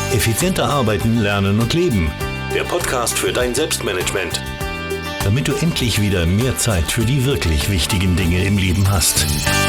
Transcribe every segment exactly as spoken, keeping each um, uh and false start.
Effizienter arbeiten, lernen und leben. Der Podcast für dein Selbstmanagement. Damit du endlich wieder mehr Zeit für die wirklich wichtigen Dinge im Leben hast.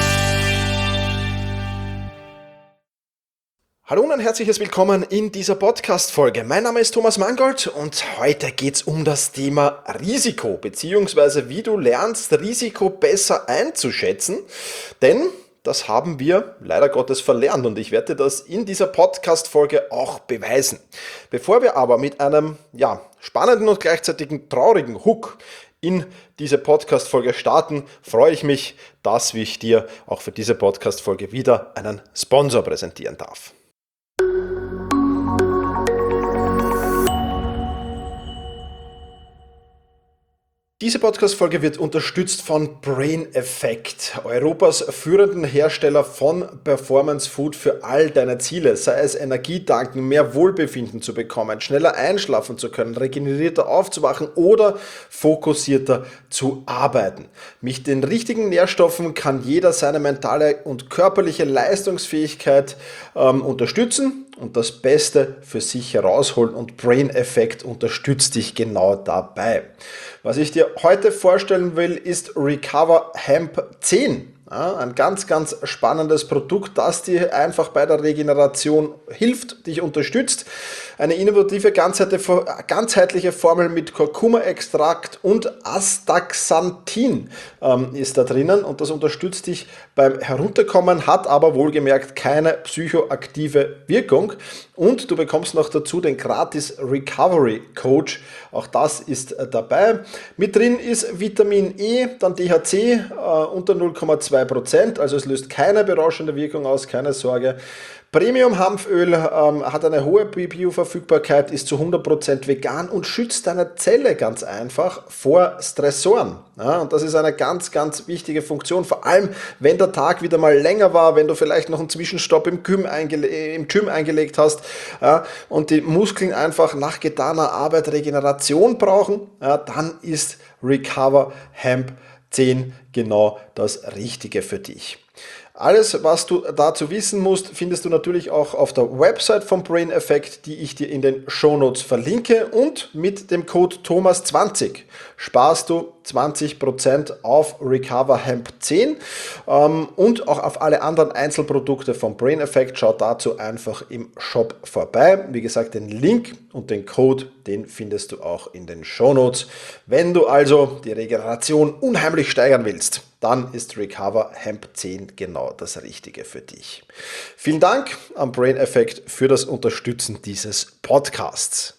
Hallo und ein herzliches Willkommen in dieser Podcast-Folge. Mein Name ist Thomas Mangold und heute geht es um das Thema Risiko, beziehungsweise wie du lernst, Risiko besser einzuschätzen, denn das haben wir leider Gottes verlernt und ich werde das in dieser Podcast-Folge auch beweisen. Bevor wir aber mit einem ja, spannenden und gleichzeitig traurigen Hook in diese Podcast-Folge starten, freue ich mich, dass ich dir auch für diese Podcast-Folge wieder einen Sponsor präsentieren darf. Diese Podcast-Folge wird unterstützt von Brain Effect, Europas führenden Hersteller von Performance Food für all deine Ziele, sei es Energietanken, mehr Wohlbefinden zu bekommen, schneller einschlafen zu können, regenerierter aufzuwachen oder fokussierter zu arbeiten. Mit den richtigen Nährstoffen kann jeder seine mentale und körperliche Leistungsfähigkeit ähm, unterstützen und das Beste für sich herausholen, und Brain Effect unterstützt dich genau dabei. Was ich dir heute vorstellen will, ist Recover Hemp zehn. Ja, ein ganz, ganz spannendes Produkt, das dir einfach bei der Regeneration hilft, dich unterstützt. Eine innovative, ganzheitliche Formel mit Kurkuma-Extrakt und Astaxanthin ähm, ist da drinnen und das unterstützt dich beim Herunterkommen, hat aber wohlgemerkt keine psychoaktive Wirkung. Und du bekommst noch dazu den gratis Recovery Coach, auch das ist äh, dabei. Mit drin ist Vitamin E, dann D H C äh, unter null Komma zwei Prozent, also es löst keine berauschende Wirkung aus, keine Sorge. Premium-Hanföl ähm, hat eine hohe Bioverfügbarkeit, ist zu hundert Prozent vegan und schützt deine Zelle ganz einfach vor Stressoren. Ja, und das ist eine ganz, ganz wichtige Funktion, vor allem wenn der Tag wieder mal länger war, wenn du vielleicht noch einen Zwischenstopp im Gym, eingele- im Gym eingelegt hast, ja, und die Muskeln einfach nach getaner Arbeit Regeneration brauchen, ja, dann ist Recover Hemp zehn genau das Richtige für dich. Alles, was du dazu wissen musst, findest du natürlich auch auf der Website von Brain Effect, die ich dir in den Shownotes verlinke, und mit dem Code Thomas zwanzig sparst du zwanzig Prozent auf Recover Hemp zehn ähm, und auch auf alle anderen Einzelprodukte von Brain Effect. Schau dazu einfach im Shop vorbei. Wie gesagt, den Link und den Code, den findest du auch in den Shownotes. Wenn du also die Regeneration unheimlich steigern willst, dann ist Recover Hemp zehn genau das Richtige für dich. Vielen Dank an Brain Effect für das Unterstützen dieses Podcasts.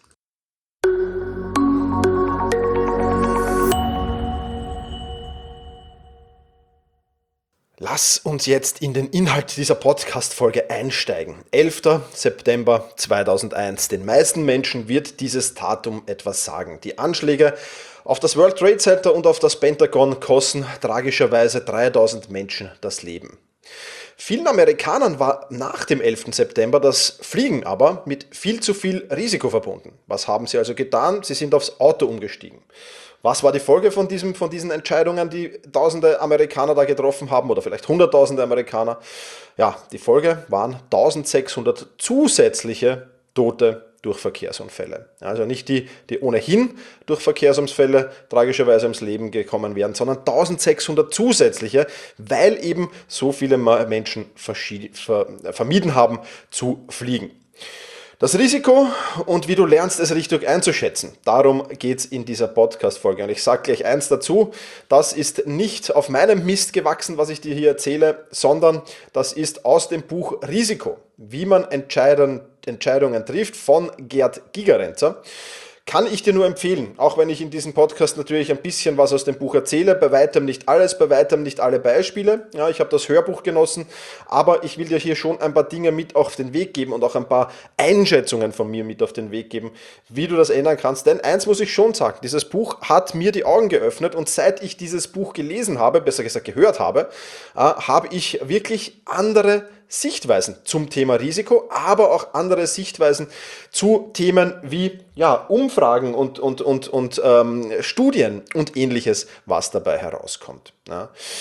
Lass uns jetzt in den Inhalt dieser Podcast-Folge einsteigen. elfter September zweitausendeins. Den meisten Menschen wird dieses Datum etwas sagen. Die Anschläge auf das World Trade Center und auf das Pentagon kosten tragischerweise dreitausend Menschen das Leben. Vielen Amerikanern war nach dem elften September das Fliegen aber mit viel zu viel Risiko verbunden. Was haben sie also getan? Sie sind aufs Auto umgestiegen. Was war die Folge von, diesem, von diesen Entscheidungen, die tausende Amerikaner da getroffen haben, oder vielleicht hunderttausende Amerikaner? Ja, die Folge waren eintausendsechshundert zusätzliche Tote durch Verkehrsunfälle. Also nicht die, die ohnehin durch Verkehrsunfälle tragischerweise ums Leben gekommen wären, sondern eintausendsechshundert zusätzliche, weil eben so viele Menschen vermieden haben zu fliegen. Das Risiko und wie du lernst, es richtig einzuschätzen. Darum geht es in dieser Podcast-Folge. Und ich sage gleich eins dazu, das ist nicht auf meinem Mist gewachsen, was ich dir hier erzähle, sondern das ist aus dem Buch Risiko, wie man Entscheidungen, Entscheidungen trifft, von Gerd Gigerenzer. Kann ich dir nur empfehlen, auch wenn ich in diesem Podcast natürlich ein bisschen was aus dem Buch erzähle, bei weitem nicht alles, bei weitem nicht alle Beispiele. Ja, ich habe das Hörbuch genossen, aber ich will dir hier schon ein paar Dinge mit auf den Weg geben und auch ein paar Einschätzungen von mir mit auf den Weg geben, wie du das ändern kannst. Denn eins muss ich schon sagen, dieses Buch hat mir die Augen geöffnet und seit ich dieses Buch gelesen habe, besser gesagt gehört habe, äh, habe ich wirklich andere Sichtweisen zum Thema Risiko, aber auch andere Sichtweisen zu Themen wie ja, Umfragen und, und, und, und ähm, Studien und ähnliches, was dabei herauskommt. Ja.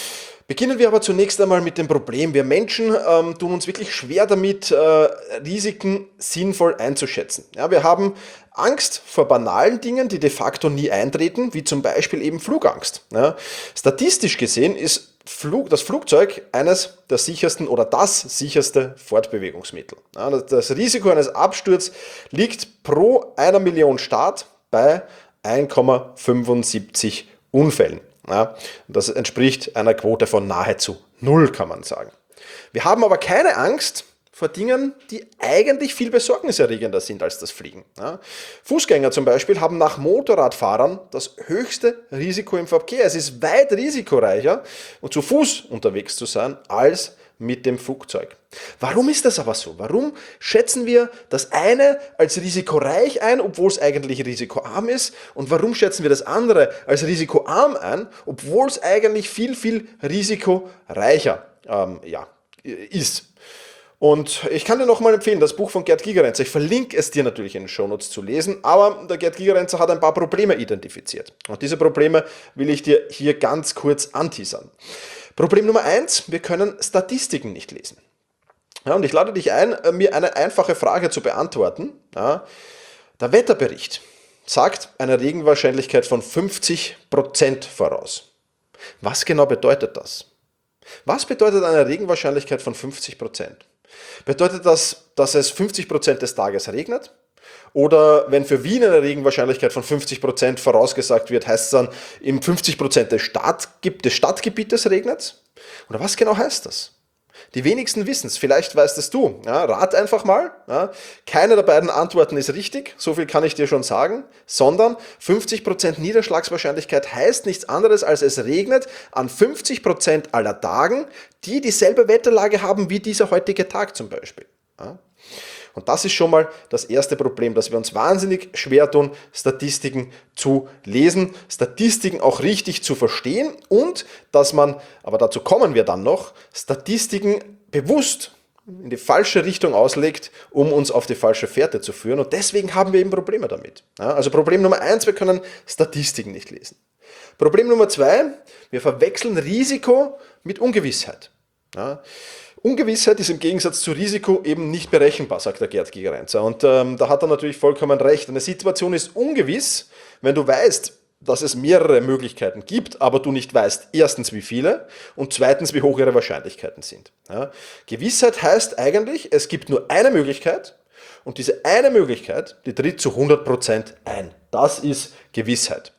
Beginnen wir aber zunächst einmal mit dem Problem. Wir Menschen ähm, tun uns wirklich schwer damit, äh, Risiken sinnvoll einzuschätzen. Ja, wir haben Angst vor banalen Dingen, die de facto nie eintreten, wie zum Beispiel eben Flugangst. Ja, statistisch gesehen ist Flug, das Flugzeug eines der sichersten oder das sicherste Fortbewegungsmittel. Ja, das, das Risiko eines Absturzes liegt pro einer Million Start bei eins Komma fünfundsiebzig Unfällen. Ja, das entspricht einer Quote von nahezu null, kann man sagen. Wir haben aber keine Angst vor Dingen, die eigentlich viel besorgniserregender sind als das Fliegen. Ja, Fußgänger zum Beispiel haben nach Motorradfahrern das höchste Risiko im Verkehr. Es ist weit risikoreicher, zu Fuß unterwegs zu sein, als mit dem Flugzeug. Warum ist das aber so? Warum schätzen wir das eine als risikoreich ein, obwohl es eigentlich risikoarm ist? Und warum schätzen wir das andere als risikoarm ein, obwohl es eigentlich viel, viel risikoreicher ähm, ja, ist? Und ich kann dir nochmal empfehlen, das Buch von Gerd Gigerenzer, ich verlinke es dir natürlich in den Shownotes zu lesen, aber der Gerd Gigerenzer hat ein paar Probleme identifiziert. Und diese Probleme will ich dir hier ganz kurz anteasern. Problem Nummer eins, wir können Statistiken nicht lesen. Ja, und ich lade dich ein, mir eine einfache Frage zu beantworten. Ja, der Wetterbericht sagt eine Regenwahrscheinlichkeit von fünfzig Prozent voraus. Was genau bedeutet das? Was bedeutet eine Regenwahrscheinlichkeit von fünfzig Prozent? Bedeutet das, dass es fünfzig Prozent des Tages regnet? Oder wenn für Wien eine Regenwahrscheinlichkeit von fünfzig Prozent vorausgesagt wird, heißt es dann, im fünfzig Prozent des, Stadt, des Stadtgebietes regnet? Oder was genau heißt das? Die wenigsten wissen es, vielleicht weißt es du. Ja, rat einfach mal. Ja. Keine der beiden Antworten ist richtig, so viel kann ich dir schon sagen, sondern fünfzig Prozent Niederschlagswahrscheinlichkeit heißt nichts anderes, als es regnet an fünfzig Prozent aller Tagen, die dieselbe Wetterlage haben wie dieser heutige Tag zum Beispiel. Ja. Und das ist schon mal das erste Problem, dass wir uns wahnsinnig schwer tun, Statistiken zu lesen, Statistiken auch richtig zu verstehen und dass man, aber dazu kommen wir dann noch, Statistiken bewusst in die falsche Richtung auslegt, um uns auf die falsche Fährte zu führen. Und deswegen haben wir eben Probleme damit. Ja, also Problem Nummer eins, wir können Statistiken nicht lesen. Problem Nummer zwei, wir verwechseln Risiko mit Ungewissheit. Ja, Ungewissheit ist im Gegensatz zu Risiko eben nicht berechenbar, sagt der Gerd Gigerenzer. Und ähm, da hat er natürlich vollkommen recht. Eine Situation ist ungewiss, wenn du weißt, dass es mehrere Möglichkeiten gibt, aber du nicht weißt, erstens wie viele und zweitens wie hoch ihre Wahrscheinlichkeiten sind. Ja, Gewissheit heißt eigentlich, es gibt nur eine Möglichkeit und diese eine Möglichkeit, die tritt zu hundert Prozent ein. Das ist Gewissheit.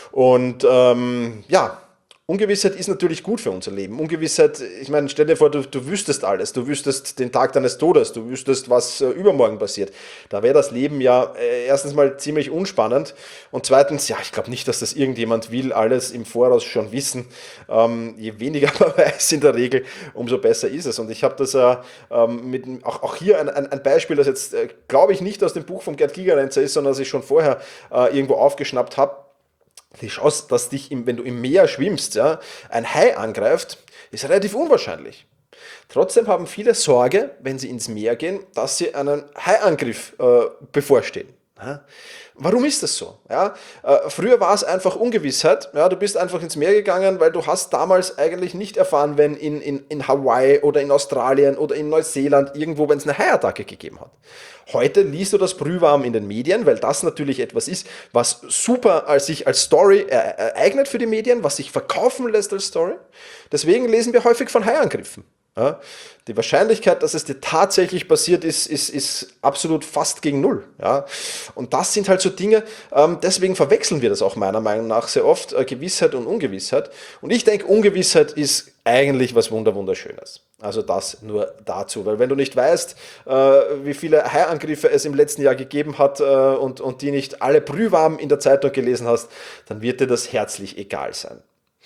Und ähm, ja, Ungewissheit ist natürlich gut für unser Leben. Ungewissheit, ich meine, stell dir vor, du, du wüsstest alles. Du wüsstest den Tag deines Todes, du wüsstest, was äh, übermorgen passiert. Da wäre das Leben ja äh, erstens mal ziemlich unspannend und zweitens, ja, ich glaube nicht, dass das irgendjemand will, alles im Voraus schon wissen. Ähm, je weniger man weiß in der Regel, umso besser ist es. Und ich habe das äh, ähm, mit, auch, auch hier ein, ein, ein Beispiel, das jetzt, äh, glaube ich, nicht aus dem Buch von Gerd Gigerenzer ist, sondern das ich schon vorher äh, irgendwo aufgeschnappt habe. Die Chance, dass dich, im, wenn du im Meer schwimmst, ja, ein Hai angreift, ist relativ unwahrscheinlich. Trotzdem haben viele Sorge, wenn sie ins Meer gehen, dass sie einen Haiangriff äh, bevorstehen. Ja? Warum ist das so? Ja? Äh, früher war es einfach Ungewissheit. Ja? Du bist einfach ins Meer gegangen, weil du hast damals eigentlich nicht erfahren, wenn in, in, in Hawaii oder in Australien oder in Neuseeland irgendwo, wenn es eine Haiattacke gegeben hat. Heute liest du das brühwarm in den Medien, weil das natürlich etwas ist, was super als sich als Story ereignet für die Medien, was sich verkaufen lässt als Story. Deswegen lesen wir häufig von Haiangriffen. Ja, die Wahrscheinlichkeit, dass es dir tatsächlich passiert ist, ist, ist absolut fast gegen null. Ja, und das sind halt so Dinge, ähm, deswegen verwechseln wir das auch meiner Meinung nach sehr oft, äh, Gewissheit und Ungewissheit. Und ich denke, Ungewissheit ist eigentlich was Wunderwunderschönes. Also das nur dazu, weil wenn du nicht weißt, äh, wie viele Haiangriffe es im letzten Jahr gegeben hat äh, und, und die nicht alle brühwarm in der Zeitung gelesen hast, dann wird dir das herzlich egal sein.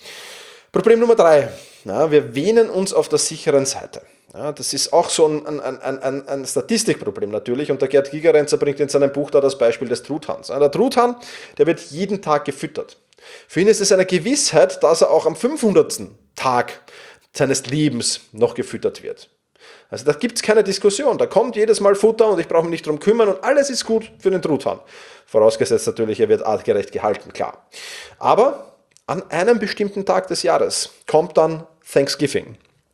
Problem Nummer drei. Ja, wir wähnen uns auf der sicheren Seite. Ja, das ist auch so ein, ein, ein, ein Statistikproblem natürlich und der Gerd Gigerenzer bringt in seinem Buch da das Beispiel des Truthahns. Ja, der Truthahn, der wird jeden Tag gefüttert. Für ihn ist es eine Gewissheit, dass er auch am fünfhundertsten Tag seines Lebens noch gefüttert wird. Also da gibt es keine Diskussion, da kommt jedes Mal Futter und ich brauche mich nicht drum kümmern und alles ist gut für den Truthahn. Vorausgesetzt natürlich, er wird artgerecht gehalten, klar. Aber an einem bestimmten Tag des Jahres kommt dann Thanksgiving.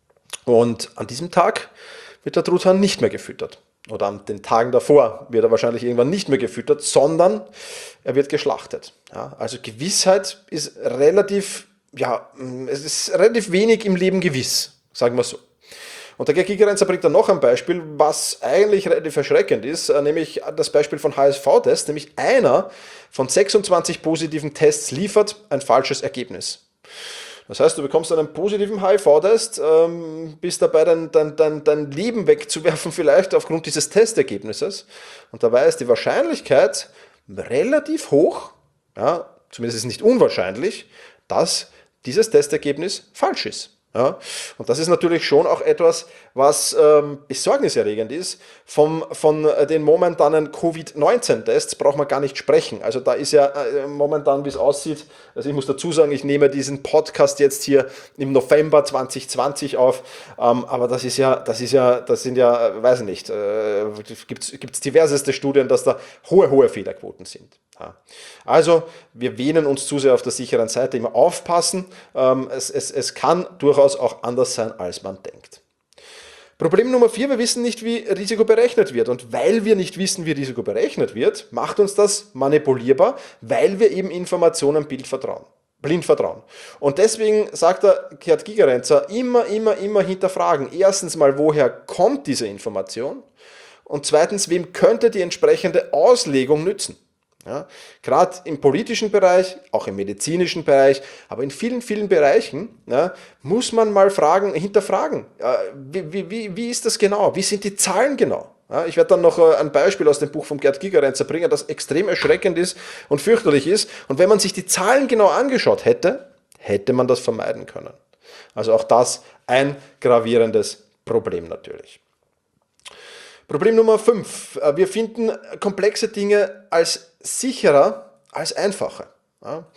Und an diesem Tag wird der Truthahn nicht mehr gefüttert. Oder an den Tagen davor wird er wahrscheinlich irgendwann nicht mehr gefüttert, sondern er wird geschlachtet. Ja, also Gewissheit ist relativ, ja, es ist relativ wenig im Leben gewiss, sagen wir so. Und der Gerd Gigerenzer bringt dann noch ein Beispiel, was eigentlich relativ erschreckend ist, nämlich das Beispiel von H S V-Tests, nämlich einer von sechsundzwanzig positiven Tests liefert ein falsches Ergebnis. Das heißt, du bekommst einen positiven H I V-Test, ähm, bist dabei, dein, dein, dein, dein Leben wegzuwerfen, vielleicht aufgrund dieses Testergebnisses. Und dabei ist die Wahrscheinlichkeit relativ hoch, ja, zumindest ist es nicht unwahrscheinlich, dass dieses Testergebnis falsch ist. Ja, und das ist natürlich schon auch etwas, was ähm, besorgniserregend ist. Vom, von den momentanen Covid neunzehn Tests braucht man gar nicht sprechen. Also da ist ja äh, momentan, wie es aussieht, also ich muss dazu sagen, ich nehme diesen Podcast jetzt hier im November zwanzig zwanzig auf, ähm, aber das ist ja, das ist ja, das sind ja, äh, weiß ich nicht, äh, gibt es diverseste Studien, dass da hohe, hohe Fehlerquoten sind. Ja. Also wir wähnen uns zu sehr auf der sicheren Seite, immer aufpassen, ähm, es, es, es kann durchaus auch anders sein, als man denkt. Problem Nummer vier, wir wissen nicht, wie Risiko berechnet wird. Und weil wir nicht wissen, wie Risiko berechnet wird, macht uns das manipulierbar, weil wir eben Informationen blind vertrauen. Blind vertrauen. Und deswegen sagt der Gerd Gigerenzer, immer, immer, immer hinterfragen. Erstens mal, woher kommt diese Information? Und zweitens, wem könnte die entsprechende Auslegung nützen? Ja, gerade im politischen Bereich, auch im medizinischen Bereich, aber in vielen, vielen Bereichen ja, muss man mal fragen, hinterfragen, ja, wie, wie, wie ist das genau, wie sind die Zahlen genau? Ja, ich werde dann noch ein Beispiel aus dem Buch von Gerd Gigerenzer bringen, das extrem erschreckend ist und fürchterlich ist. Und wenn man sich die Zahlen genau angeschaut hätte, hätte man das vermeiden können. Also auch das ein gravierendes Problem natürlich. Problem Nummer fünf. Wir finden komplexe Dinge als sicherer als einfache. Ja.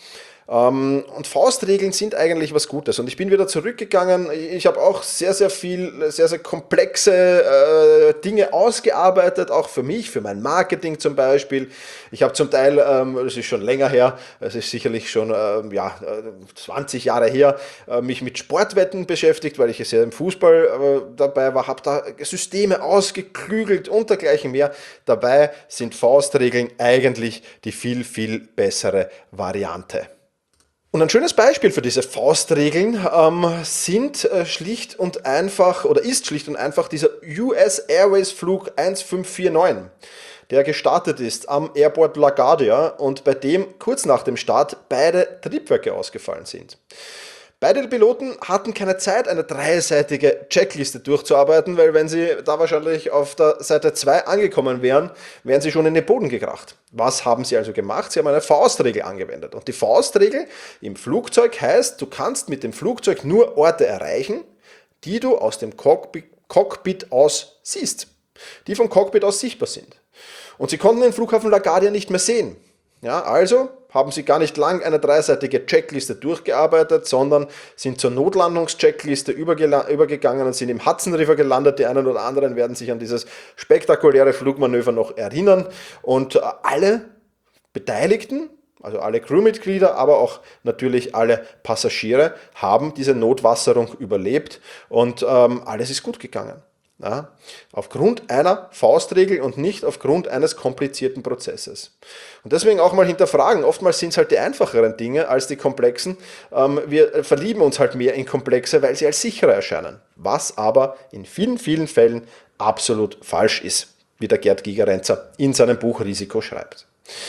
Und Faustregeln sind eigentlich was Gutes. Und ich bin wieder zurückgegangen. Ich habe auch sehr, sehr viel, sehr, sehr komplexe äh, Dinge ausgearbeitet, auch für mich, für mein Marketing zum Beispiel. Ich habe zum Teil, ähm, das ist schon länger her, es ist sicherlich schon ähm, ja, zwanzig Jahre her, äh, mich mit Sportwetten beschäftigt, weil ich ja im Fußball äh, dabei war, habe da Systeme ausgeklügelt und dergleichen mehr. Dabei sind Faustregeln eigentlich die viel, viel bessere Variante. Und ein schönes Beispiel für diese Faustregeln ähm, sind äh, schlicht und einfach oder ist schlicht und einfach dieser U S Airways Flug eins fünf vier neun, der gestartet ist am Airport LaGuardia und bei dem kurz nach dem Start beide Triebwerke ausgefallen sind. Beide Piloten hatten keine Zeit, eine dreiseitige Checkliste durchzuarbeiten, weil wenn sie da wahrscheinlich auf der Seite zwei angekommen wären, wären sie schon in den Boden gekracht. Was haben sie also gemacht? Sie haben eine Faustregel angewendet. Und die Faustregel im Flugzeug heißt, du kannst mit dem Flugzeug nur Orte erreichen, die du aus dem Cockpit, Cockpit aus siehst, die vom Cockpit aus sichtbar sind. Und sie konnten den Flughafen LaGuardia nicht mehr sehen. Ja, also haben sie gar nicht lang eine dreiseitige Checkliste durchgearbeitet, sondern sind zur Notlandungscheckliste übergegangen und sind im Hudson River gelandet. Die einen oder anderen werden sich an dieses spektakuläre Flugmanöver noch erinnern. Und alle Beteiligten, also alle Crewmitglieder, aber auch natürlich alle Passagiere, haben diese Notwasserung überlebt und ähm, alles ist gut gegangen. Ja, aufgrund einer Faustregel und nicht aufgrund eines komplizierten Prozesses. Und deswegen auch mal hinterfragen, oftmals sind es halt die einfacheren Dinge als die komplexen. Ähm, wir verlieben uns halt mehr in Komplexe, weil sie als sicherer erscheinen. Was aber in vielen, vielen Fällen absolut falsch ist, wie der Gerd Gigerenzer in seinem Buch Risiko schreibt.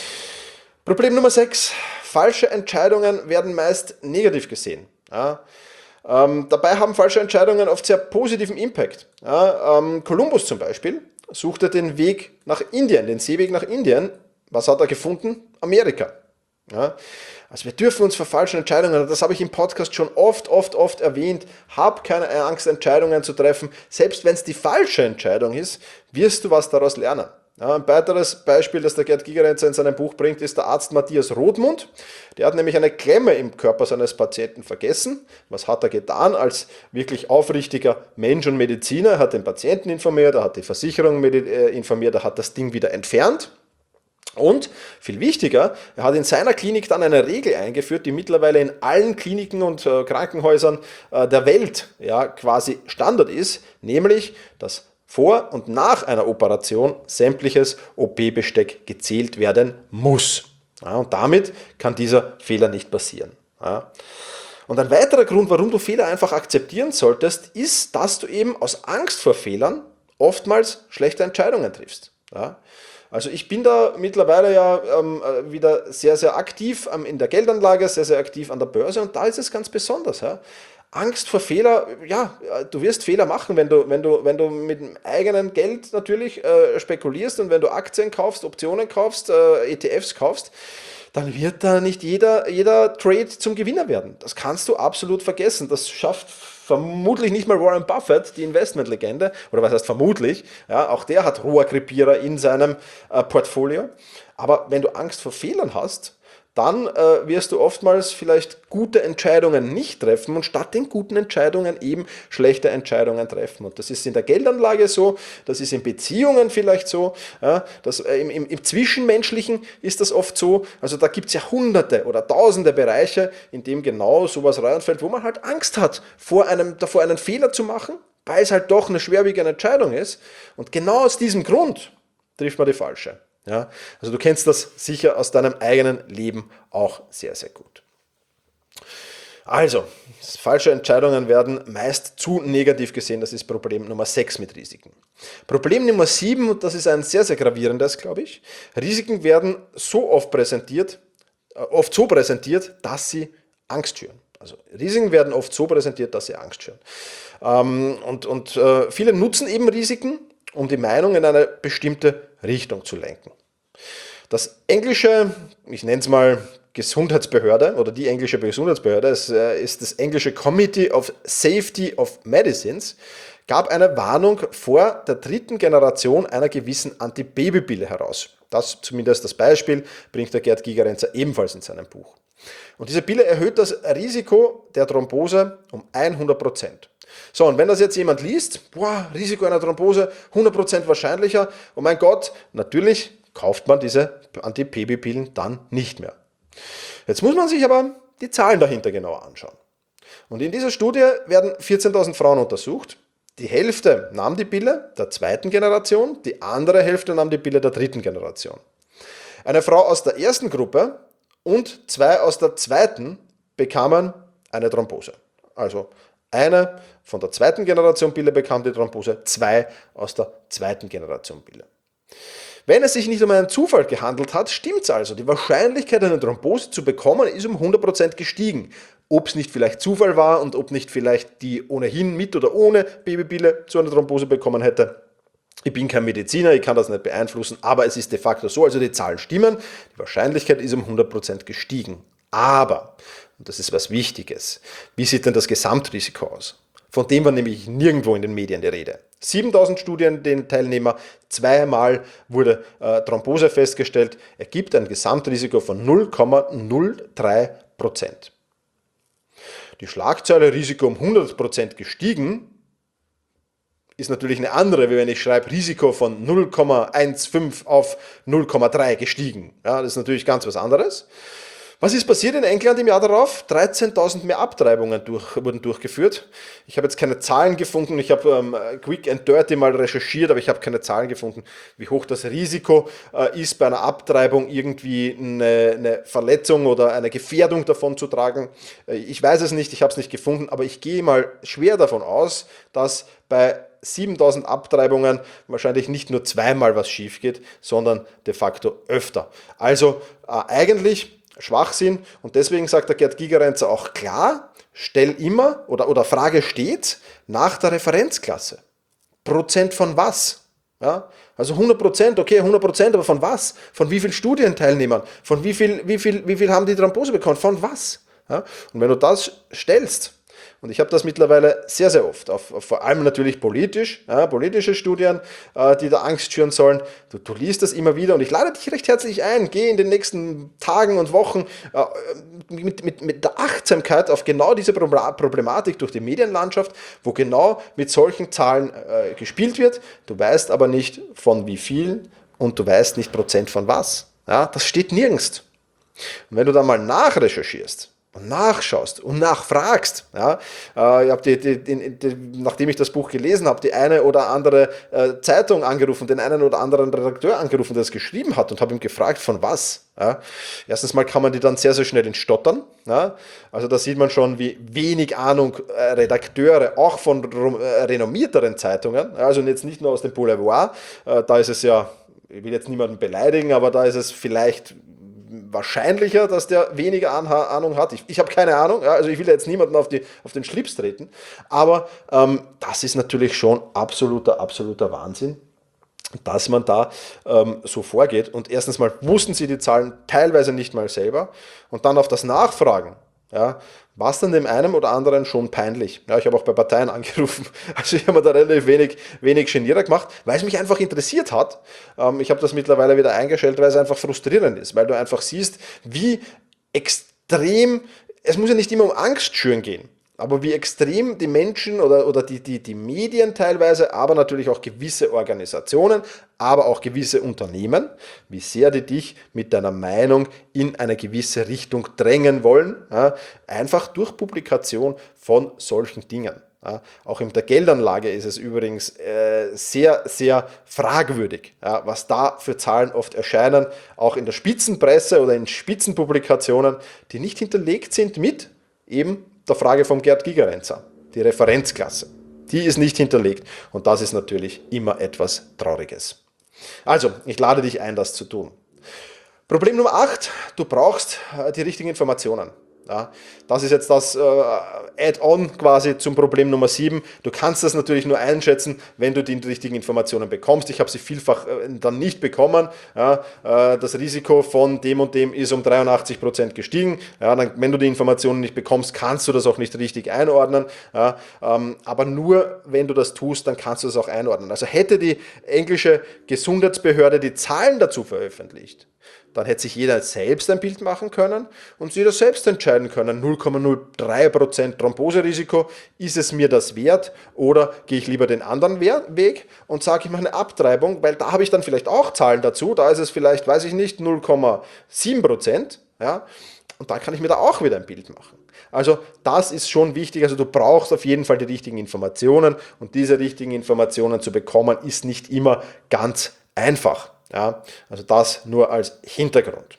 Problem Nummer sechs. Falsche Entscheidungen werden meist negativ gesehen. Ja, Ähm, dabei haben falsche Entscheidungen oft sehr positiven Impact. Ja, ähm, Kolumbus zum Beispiel suchte den Weg nach Indien, den Seeweg nach Indien. Was hat er gefunden? Amerika. Ja, also wir dürfen uns vor falschen Entscheidungen, das habe ich im Podcast schon oft, oft, oft erwähnt, hab keine Angst, Entscheidungen zu treffen. Selbst wenn es die falsche Entscheidung ist, wirst du was daraus lernen. Ja, ein weiteres Beispiel, das der Gerd Gigerenzer in seinem Buch bringt, ist der Arzt Matthias Rothmund. Der hat nämlich eine Klemme im Körper seines Patienten vergessen. Was hat er getan als wirklich aufrichtiger Mensch und Mediziner? Er hat den Patienten informiert, er hat die Versicherung informiert, er hat das Ding wieder entfernt. Und viel wichtiger, er hat in seiner Klinik dann eine Regel eingeführt, die mittlerweile in allen Kliniken und äh, Krankenhäusern äh, der Welt ja, quasi Standard ist, nämlich, dass vor und nach einer Operation sämtliches O P-Besteck gezählt werden muss. Ja, und damit kann dieser Fehler nicht passieren. Ja. Und ein weiterer Grund, warum du Fehler einfach akzeptieren solltest, ist, dass du eben aus Angst vor Fehlern oftmals schlechte Entscheidungen triffst. Ja. Also ich bin da mittlerweile ja ähm, wieder sehr, sehr aktiv ähm, in der Geldanlage, sehr, sehr aktiv an der Börse und da ist es ganz besonders. Ja. Angst vor Fehler, ja, du wirst Fehler machen, wenn du, wenn du, wenn du mit dem eigenen Geld natürlich äh, spekulierst und wenn du Aktien kaufst, Optionen kaufst, äh, E T Fs kaufst, dann wird da nicht jeder, jeder Trade zum Gewinner werden. Das kannst du absolut vergessen. Das schafft vermutlich nicht mal Warren Buffett, die Investmentlegende, oder was heißt vermutlich, ja, auch der hat Rohrkrepierer in seinem äh, Portfolio. Aber wenn du Angst vor Fehlern hast, dann äh, wirst du oftmals vielleicht gute Entscheidungen nicht treffen und statt den guten Entscheidungen eben schlechte Entscheidungen treffen. Und das ist in der Geldanlage so, das ist in Beziehungen vielleicht so, ja, das, äh, im, im, im Zwischenmenschlichen ist das oft so. Also da gibt es ja hunderte oder tausende Bereiche, in dem genau sowas reinfällt, wo man halt Angst hat, vor einem, davor einen Fehler zu machen, weil es halt doch eine schwerwiegende Entscheidung ist. Und genau aus diesem Grund trifft man die falsche. Ja, also du kennst das sicher aus deinem eigenen Leben auch sehr, sehr gut. Also, falsche Entscheidungen werden meist zu negativ gesehen. Das ist Problem Nummer sechs mit Risiken. Problem Nummer sieben, und das ist ein sehr, sehr gravierendes, glaube ich. Risiken werden so oft präsentiert, äh, oft so präsentiert, dass sie Angst schüren. Also Risiken werden oft so präsentiert, dass sie Angst schüren. Ähm, und und äh, viele nutzen eben Risiken, um die Meinung in eine bestimmte Richtung zu lenken. Das englische, ich nenne es mal Gesundheitsbehörde oder die englische Gesundheitsbehörde, es ist das englische Committee of Safety of Medicines, gab eine Warnung vor der dritten Generation einer gewissen Antibabypille heraus. Das zumindest das Beispiel bringt der Gerd Gigerenzer ebenfalls in seinem Buch. Und diese Pille erhöht das Risiko der Thrombose um hundert Prozent. So, und wenn das jetzt jemand liest, boah, Risiko einer Thrombose hundert Prozent wahrscheinlicher, oh mein Gott, natürlich kauft man diese Anti-Babypillen dann nicht mehr. Jetzt muss man sich aber die Zahlen dahinter genauer anschauen. Und in dieser Studie werden vierzehntausend Frauen untersucht. Die Hälfte nahm die Pille der zweiten Generation, die andere Hälfte nahm die Pille der dritten Generation. Eine Frau aus der ersten Gruppe und zwei aus der zweiten bekamen eine Thrombose. Also eine von der zweiten Generation Pille bekam die Thrombose, zwei aus der zweiten Generation Pille. Wenn es sich nicht um einen Zufall gehandelt hat, stimmt es also. Die Wahrscheinlichkeit, eine Thrombose zu bekommen, ist um hundert Prozent gestiegen. Ob es nicht vielleicht Zufall war und ob nicht vielleicht die ohnehin mit oder ohne Babypille zu einer Thrombose bekommen hätte. Ich bin kein Mediziner, ich kann das nicht beeinflussen, aber es ist de facto so, also die Zahlen stimmen, die Wahrscheinlichkeit ist um hundert Prozent gestiegen. Aber, und das ist was Wichtiges, wie sieht denn das Gesamtrisiko aus? Von dem war nämlich nirgendwo in den Medien die Rede. siebentausend Studienteilnehmer, zweimal wurde äh, Thrombose festgestellt, ergibt ein Gesamtrisiko von null Komma null drei Prozent. Die Schlagzeile Risiko um hundert Prozent gestiegen ist natürlich eine andere, wie wenn ich schreibe Risiko von null Komma fünfzehn auf null Komma drei gestiegen. Ja, das ist natürlich ganz was anderes. Was ist passiert in England im Jahr darauf? dreizehntausend mehr Abtreibungen durch, wurden durchgeführt. Ich habe jetzt keine Zahlen gefunden, ich habe ähm, quick and dirty mal recherchiert, aber ich habe keine Zahlen gefunden, wie hoch das Risiko äh, ist, bei einer Abtreibung irgendwie eine, eine Verletzung oder eine Gefährdung davon zu tragen. Äh, ich weiß es nicht, ich habe es nicht gefunden, aber ich gehe mal schwer davon aus, dass bei siebentausend Abtreibungen wahrscheinlich nicht nur zweimal was schief geht, sondern de facto öfter. Also äh, eigentlich Schwachsinn und deswegen sagt der Gerd Gigerenzer auch klar, stell immer oder, oder Frage stets nach der Referenzklasse. Prozent von was? Ja, also hundert Prozent, okay, hundert Prozent, aber von was? Von wie vielen Studienteilnehmern? Von wie viel, wie viel, wie viel haben die Thrombose bekommen? Von was? Ja, und wenn du das stellst, und ich habe das mittlerweile sehr, sehr oft, auf, auf, vor allem natürlich politisch, ja, politische Studien, äh, die da Angst schüren sollen. Du, du liest das immer wieder und ich lade dich recht herzlich ein, geh in den nächsten Tagen und Wochen äh, mit, mit, mit der Achtsamkeit auf genau diese Problematik durch die Medienlandschaft, wo genau mit solchen Zahlen äh, gespielt wird. Du weißt aber nicht von wie viel und du weißt nicht Prozent von was. Ja, das steht nirgends. Und wenn du dann mal nachrecherchierst und nachschaust und nachfragst, ja, äh, ich habe die, die, die, die, nachdem ich das Buch gelesen habe, die eine oder andere äh, Zeitung angerufen, den einen oder anderen Redakteur angerufen, der es geschrieben hat und habe ihm gefragt, von was. Ja. Erstens mal kann man die dann sehr, sehr schnell ins Stottern. Ja. Also da sieht man schon, wie wenig Ahnung äh, Redakteure, auch von äh, renommierteren Zeitungen, also jetzt nicht nur aus dem Boulevard, äh, da ist es ja, ich will jetzt niemanden beleidigen, aber da ist es vielleicht wahrscheinlicher, dass der weniger Ahnung hat. Ich, ich habe keine Ahnung, ja, also ich will jetzt niemanden auf, die, auf den Schlips treten, aber ähm, das ist natürlich schon absoluter, absoluter Wahnsinn, dass man da ähm, so vorgeht. Und erstens mal wussten sie die Zahlen teilweise nicht mal selber und dann auf das Nachfragen, ja, war es dann dem einen oder anderen schon peinlich. Ja, ich habe auch bei Parteien angerufen, also ich habe mir da relativ wenig, wenig Genierer gemacht, weil es mich einfach interessiert hat. Ähm, ich habe das mittlerweile wieder eingestellt, weil es einfach frustrierend ist, weil du einfach siehst, wie extrem, es muss ja nicht immer um Angst schüren gehen, aber wie extrem die Menschen oder, oder die, die, die Medien teilweise, aber natürlich auch gewisse Organisationen, aber auch gewisse Unternehmen, wie sehr die dich mit deiner Meinung in eine gewisse Richtung drängen wollen, ja, einfach durch Publikation von solchen Dingen. Ja, auch in der Geldanlage ist es übrigens äh, sehr, sehr fragwürdig, ja, was da für Zahlen oft erscheinen, auch in der Spitzenpresse oder in Spitzenpublikationen, die nicht hinterlegt sind mit eben der Frage vom Gerd Gigerenzer, die Referenzklasse. Die ist nicht hinterlegt und das ist natürlich immer etwas Trauriges. Also, ich lade dich ein, das zu tun. Problem Nummer acht, du brauchst die richtigen Informationen. Ja, das ist jetzt das äh, Add-on quasi zum Problem Nummer sieben. Du kannst das natürlich nur einschätzen, wenn du die richtigen Informationen bekommst. Ich habe sie vielfach äh, dann nicht bekommen. Ja, äh, das Risiko von dem und dem ist um dreiundachtzig Prozent gestiegen. Ja, dann, wenn du die Informationen nicht bekommst, kannst du das auch nicht richtig einordnen. Ja, ähm, aber nur wenn du das tust, dann kannst du das auch einordnen. Also hätte die englische Gesundheitsbehörde die Zahlen dazu veröffentlicht, dann hätte sich jeder selbst ein Bild machen können und jeder selbst entscheiden können, null Komma null drei Prozent Thromboserisiko, ist es mir das wert oder gehe ich lieber den anderen Weg und sage, ich mache eine Abtreibung, weil da habe ich dann vielleicht auch Zahlen dazu, da ist es vielleicht, weiß ich nicht, null Komma sieben Prozent, ja, und da kann ich mir da auch wieder ein Bild machen. Also das ist schon wichtig, also du brauchst auf jeden Fall die richtigen Informationen und diese richtigen Informationen zu bekommen, ist nicht immer ganz einfach. Ja, also das nur als Hintergrund.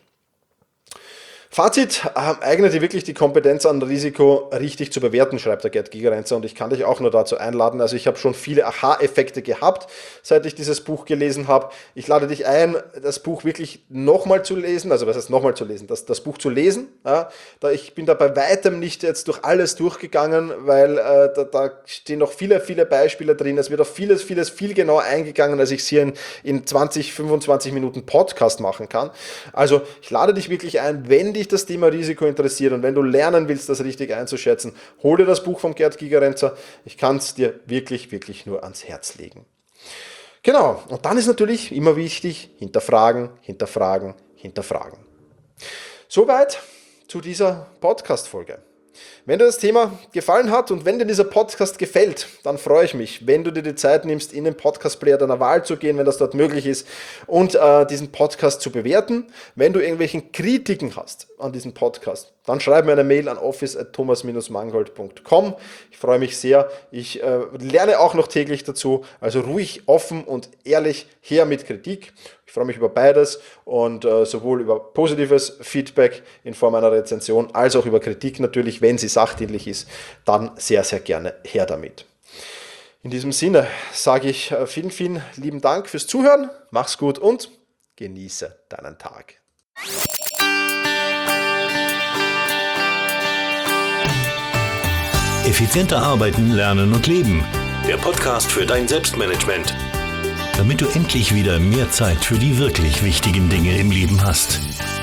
Fazit, äh, eignet dir wirklich die Kompetenz an, Risiko richtig zu bewerten, schreibt der Gerd Gigerenzer, und ich kann dich auch nur dazu einladen. Also ich habe schon viele Aha-Effekte gehabt, seit ich dieses Buch gelesen habe. Ich lade dich ein, das Buch wirklich nochmal zu lesen, also was heißt nochmal zu lesen, das, das Buch zu lesen. Ja, da ich bin da bei weitem nicht jetzt durch alles durchgegangen, weil äh, da, da stehen noch viele, viele Beispiele drin. Es wird auf vieles, vieles viel genauer eingegangen, als ich es hier in, in zwanzig, fünfundzwanzig Minuten Podcast machen kann. Also ich lade dich wirklich ein, wenn dich das Thema Risiko interessiert und wenn du lernen willst, das richtig einzuschätzen, hol dir das Buch von Gerd Gigerenzer. Ich kann es dir wirklich, wirklich nur ans Herz legen. Genau, und dann ist natürlich immer wichtig, hinterfragen, hinterfragen, hinterfragen. Soweit zu dieser Podcast-Folge. Wenn dir das Thema gefallen hat und wenn dir dieser Podcast gefällt, dann freue ich mich, wenn du dir die Zeit nimmst, in den Podcast-Player deiner Wahl zu gehen, wenn das dort möglich ist, und äh, diesen Podcast zu bewerten. Wenn du irgendwelchen Kritiken hast an diesem Podcast, dann schreib mir eine Mail an office at thomas dash mangold punkt com. Ich freue mich sehr. Ich äh, lerne auch noch täglich dazu, also ruhig, offen und ehrlich her mit Kritik. Ich freue mich über beides und äh, sowohl über positives Feedback in Form einer Rezension als auch über Kritik natürlich, wenn sie sachdienlich ist, dann sehr, sehr gerne her damit. In diesem Sinne sage ich äh, vielen, vielen lieben Dank fürs Zuhören, mach's gut und genieße deinen Tag. Effizienter arbeiten, lernen und leben. Der Podcast für dein Selbstmanagement. Damit du endlich wieder mehr Zeit für die wirklich wichtigen Dinge im Leben hast.